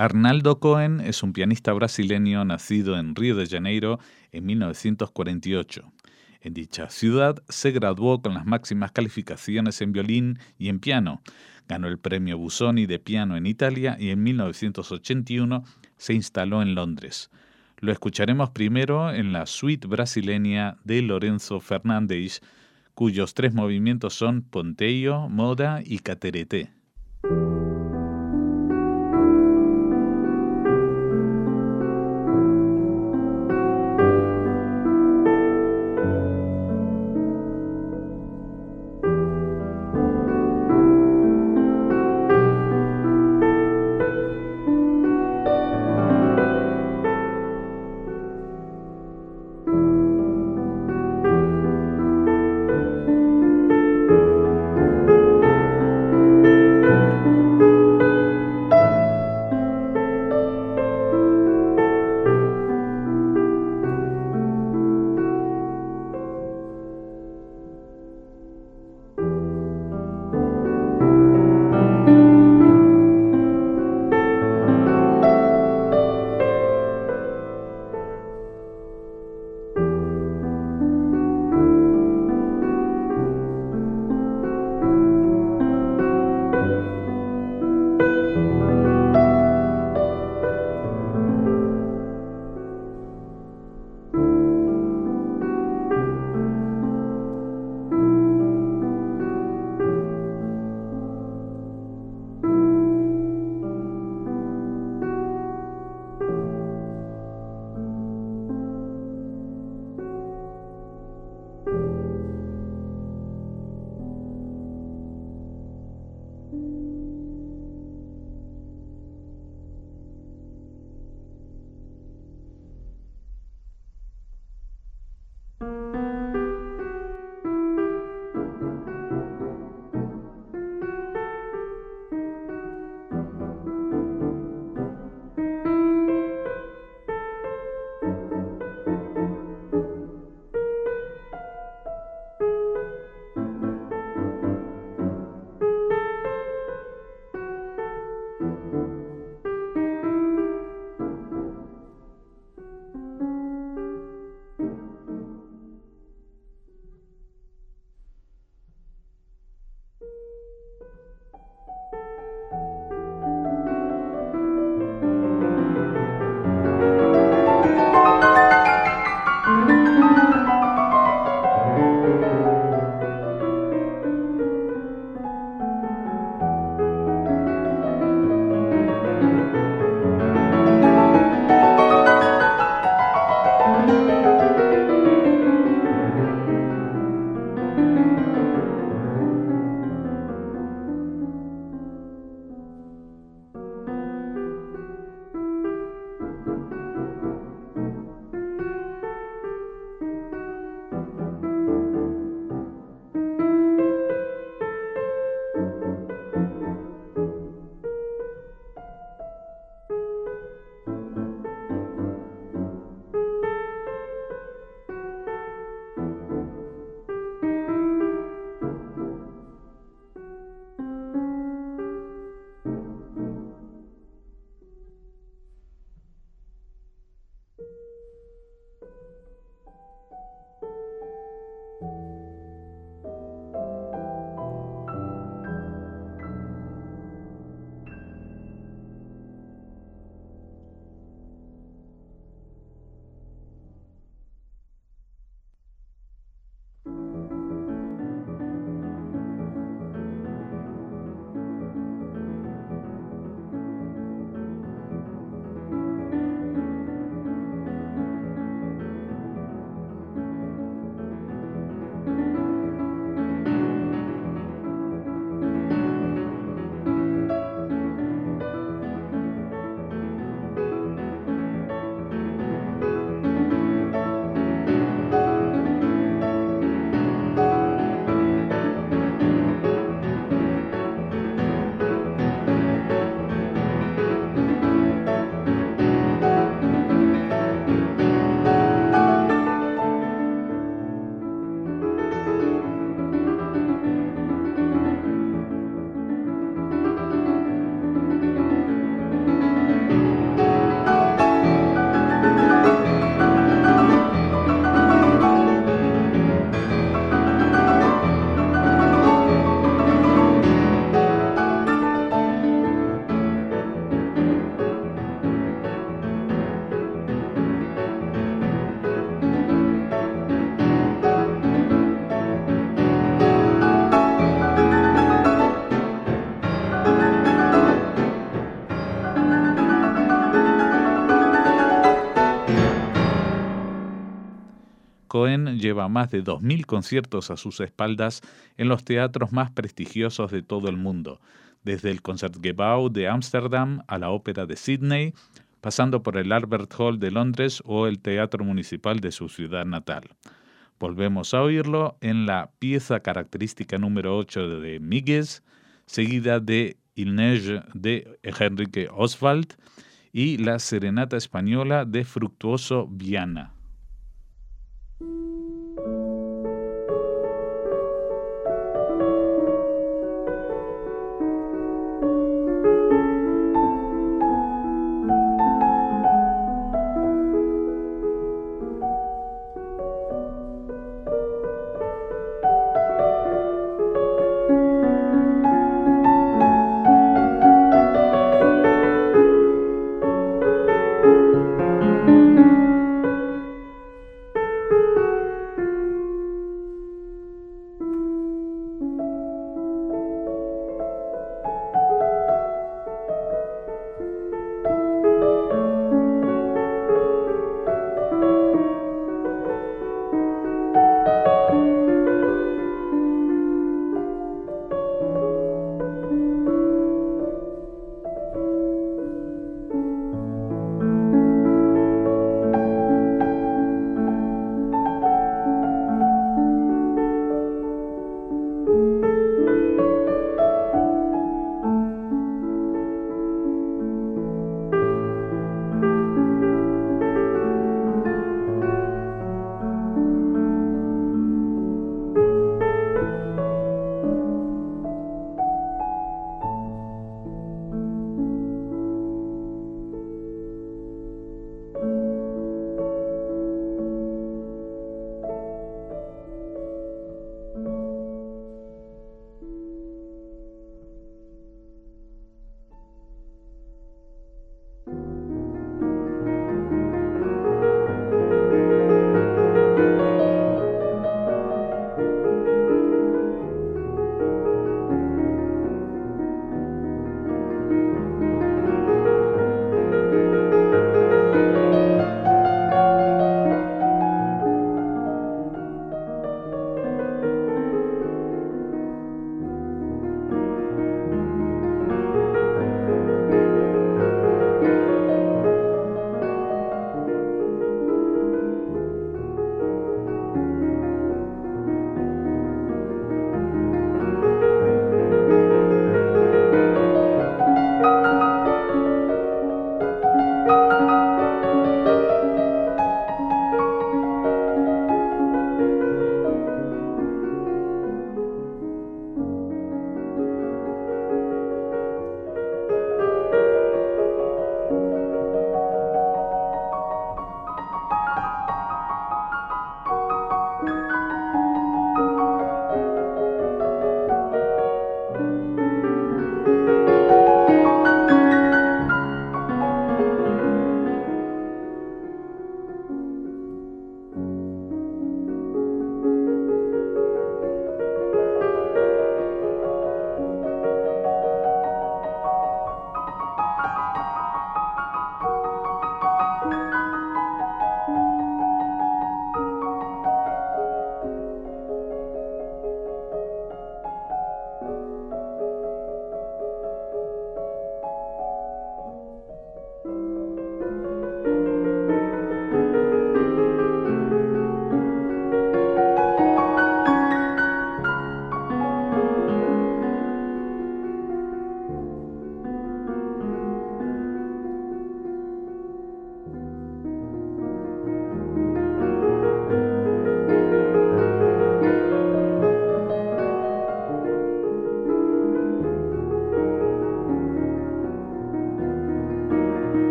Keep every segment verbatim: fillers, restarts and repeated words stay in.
Arnaldo Cohen es un pianista brasileño nacido en Río de Janeiro en mil novecientos cuarenta y ocho. En dicha ciudad se graduó con las máximas calificaciones en violín y en piano. Ganó el premio Busoni de piano en Italia y en mil novecientos ochenta y uno se instaló en Londres. Lo escucharemos primero en la suite brasileña de Lorenzo Fernandes, cuyos tres movimientos son Ponteio, Moda y Catereté. Cohen lleva más de dos mil conciertos a sus espaldas en los teatros más prestigiosos de todo el mundo, desde el Concertgebouw de Ámsterdam a la Ópera de Sídney, pasando por el Albert Hall de Londres o el Teatro Municipal de su ciudad natal. Volvemos a oírlo en la pieza característica número ocho de Migues, seguida de Il Neige de Enrique Oswald y la Serenata Española de Fructuoso Viana.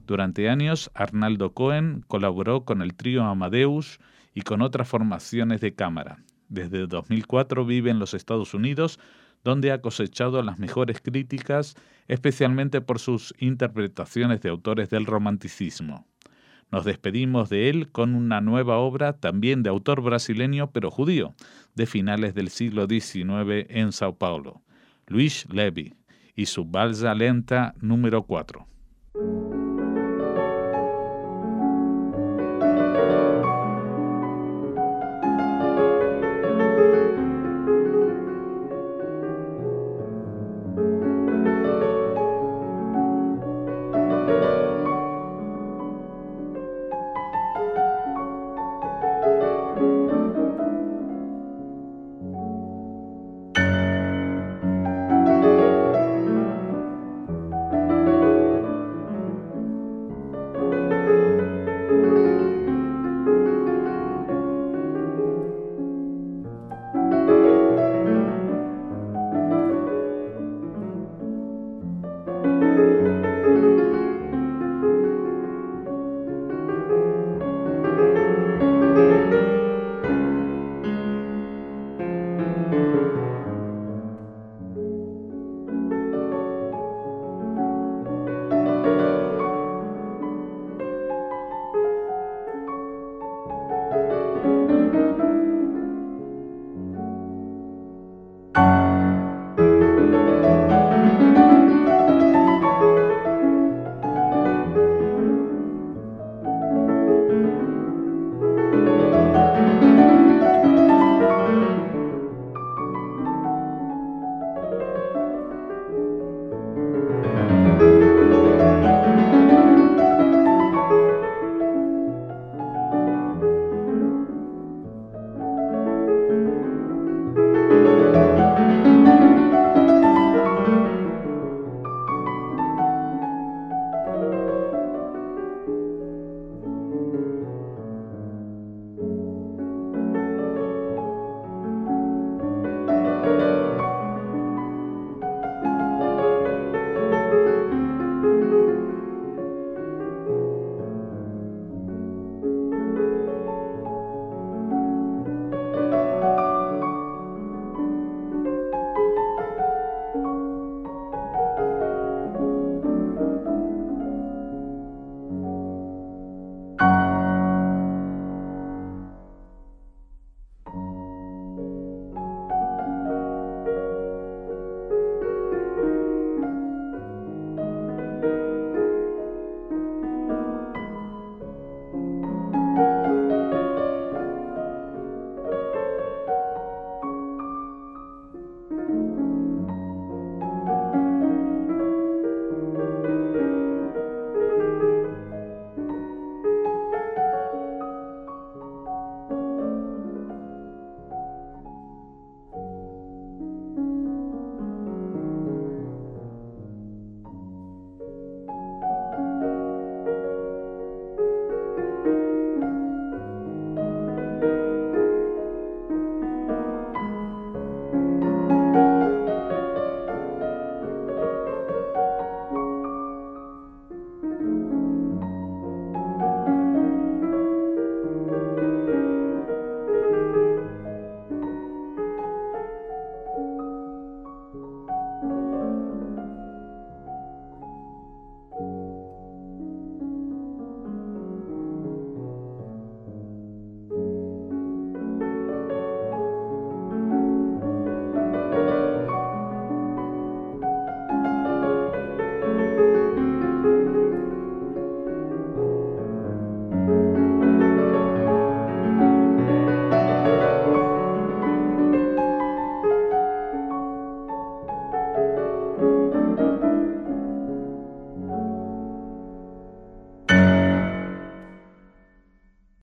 Durante años, Arnaldo Cohen colaboró con el trío Amadeus y con otras formaciones de cámara. Desde dos mil cuatro vive en los Estados Unidos, donde ha cosechado las mejores críticas, especialmente por sus interpretaciones de autores del romanticismo. Nos despedimos de él con una nueva obra, también de autor brasileño pero judío, de finales del siglo diecinueve en Sao Paulo, Luis Levy, y su Valsa Lenta número cuatro.